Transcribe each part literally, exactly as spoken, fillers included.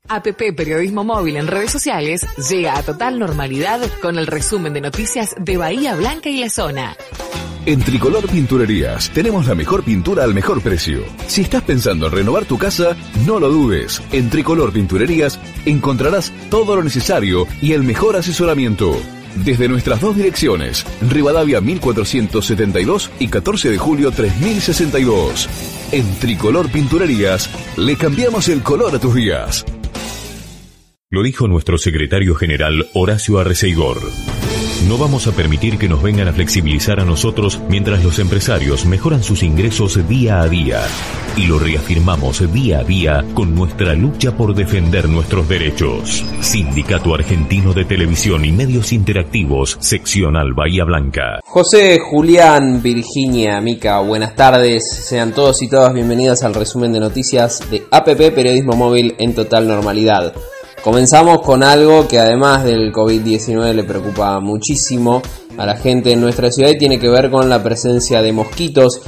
A P P Periodismo Móvil en redes sociales llega a total normalidad con el resumen de noticias de Bahía Blanca y la zona. En Tricolor Pinturerías tenemos la mejor pintura al mejor precio. Si estás pensando en renovar tu casa, no lo dudes. En Tricolor Pinturerías encontrarás todo lo necesario y el mejor asesoramiento. Desde nuestras dos direcciones, Rivadavia mil cuatrocientos setenta y dos y catorce de julio tres mil sesenta y dos. En Tricolor Pinturerías le cambiamos el color a tus días. Lo dijo nuestro secretario general Horacio Arreceigor. No vamos a permitir que nos vengan a flexibilizar a nosotros mientras los empresarios mejoran sus ingresos día a día. Y lo reafirmamos día a día con nuestra lucha por defender nuestros derechos. Sindicato Argentino de Televisión y Medios Interactivos, Seccional Bahía Blanca. José, Julián, Virginia, Mica, buenas tardes. Sean todos y todas bienvenidos al resumen de noticias de A P P Periodismo Móvil en total normalidad. Comenzamos con algo que además del covid diecinueve le preocupa muchísimo a la gente en nuestra ciudad y tiene que ver con la presencia de mosquitos.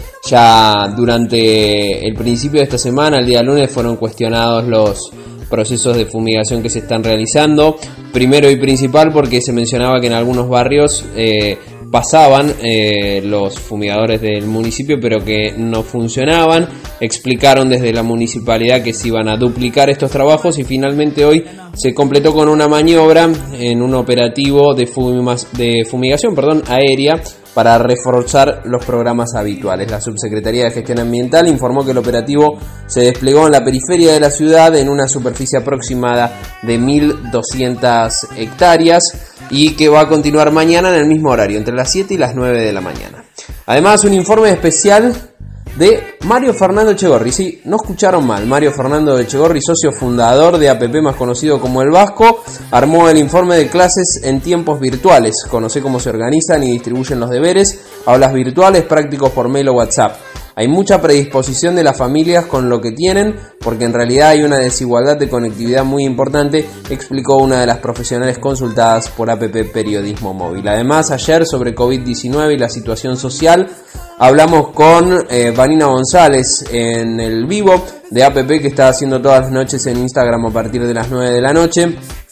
Ya durante el principio de esta semana, el día lunes, fueron cuestionados los procesos de fumigación que se están realizando. Primero y principal porque se mencionaba que en algunos barrios eh, pasaban eh, los fumigadores del municipio pero que no funcionaban. Explicaron desde la municipalidad que se iban a duplicar estos trabajos y finalmente hoy se completó con una maniobra en un operativo de, fumas, de fumigación perdón, aérea para reforzar los programas habituales. La Subsecretaría de Gestión Ambiental informó que el operativo se desplegó en la periferia de la ciudad en una superficie aproximada de mil doscientas hectáreas y que va a continuar mañana en el mismo horario, entre las siete y las nueve de la mañana. Además, un informe especial de Mario Fernando Echegorri. Sí, no escucharon mal. Mario Fernando Echegorri, socio fundador de A P P, más conocido como El Vasco, armó el informe de clases en tiempos virtuales. Conoce cómo se organizan y distribuyen los deberes, aulas virtuales, prácticos por mail o WhatsApp. Hay mucha predisposición de las familias con lo que tienen, porque en realidad hay una desigualdad de conectividad muy importante, explicó una de las profesionales consultadas por A P P Periodismo Móvil. Además, ayer sobre covid diecinueve y la situación social, hablamos con eh, Vanina González en el vivo de A P P que está haciendo todas las noches en Instagram a partir de las nueve de la noche,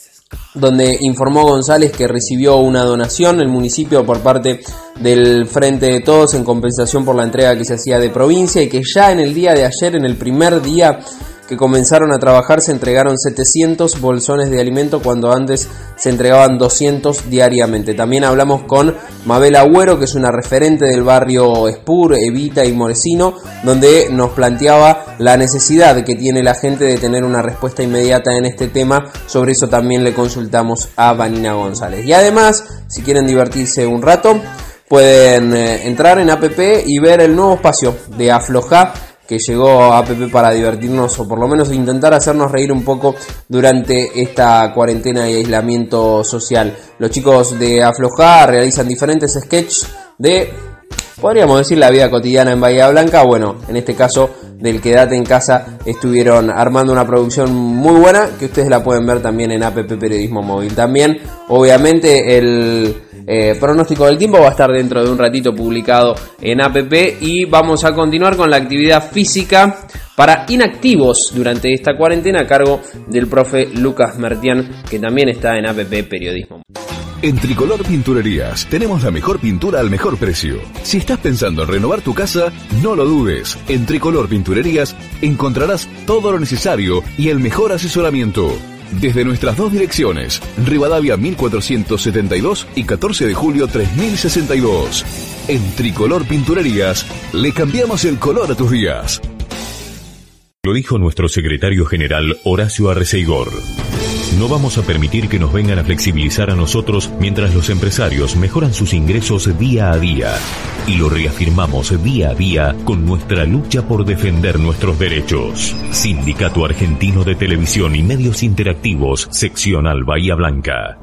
donde informó González que recibió una donación el municipio por parte del Frente de Todos en compensación por la entrega que se hacía de provincia y que ya en el día de ayer, en el primer día que comenzaron a trabajar, se entregaron setecientos bolsones de alimento cuando antes se entregaban doscientos diariamente. También hablamos con Mabel Agüero, que es una referente del barrio Espur, Evita y Moresino, donde nos planteaba la necesidad que tiene la gente de tener una respuesta inmediata en este tema. Sobre eso también le consultamos a Vanina González. Y además, si quieren divertirse un rato, pueden eh, entrar en A P P y ver el nuevo espacio de Aflojá, que llegó a A P P para divertirnos o por lo menos intentar hacernos reír un poco durante esta cuarentena y aislamiento social. Los chicos de Aflojá realizan diferentes sketches de, podríamos decir, la vida cotidiana en Bahía Blanca. Bueno, en este caso del Quédate en Casa, estuvieron armando una producción muy buena que ustedes la pueden ver también en A P P Periodismo Móvil. También, obviamente, el Eh, pronóstico del tiempo va a estar dentro de un ratito publicado en A P P y vamos a continuar con la actividad física para inactivos durante esta cuarentena a cargo del profe Lucas Mertián, que también está en A P P Periodismo. En Tricolor Pinturerías tenemos la mejor pintura al mejor precio. Si estás pensando en renovar tu casa, no lo dudes. En Tricolor Pinturerías encontrarás todo lo necesario y el mejor asesoramiento. Desde nuestras dos direcciones, Rivadavia mil cuatrocientos setenta y dos y catorce de julio tres mil sesenta y dos. En Tricolor Pinturerías le cambiamos el color a tus días. Lo dijo nuestro secretario general Horacio Arreceigor. No vamos a permitir que nos vengan a flexibilizar a nosotros mientras los empresarios mejoran sus ingresos día a día. Y lo reafirmamos día a día con nuestra lucha por defender nuestros derechos. Sindicato Argentino de Televisión y Medios Interactivos, Seccional Bahía Blanca.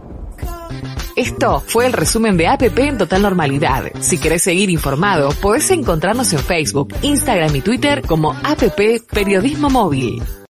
Esto fue el resumen de A P P en total normalidad. Si querés seguir informado, podés encontrarnos en Facebook, Instagram y Twitter como A P P Periodismo Móvil.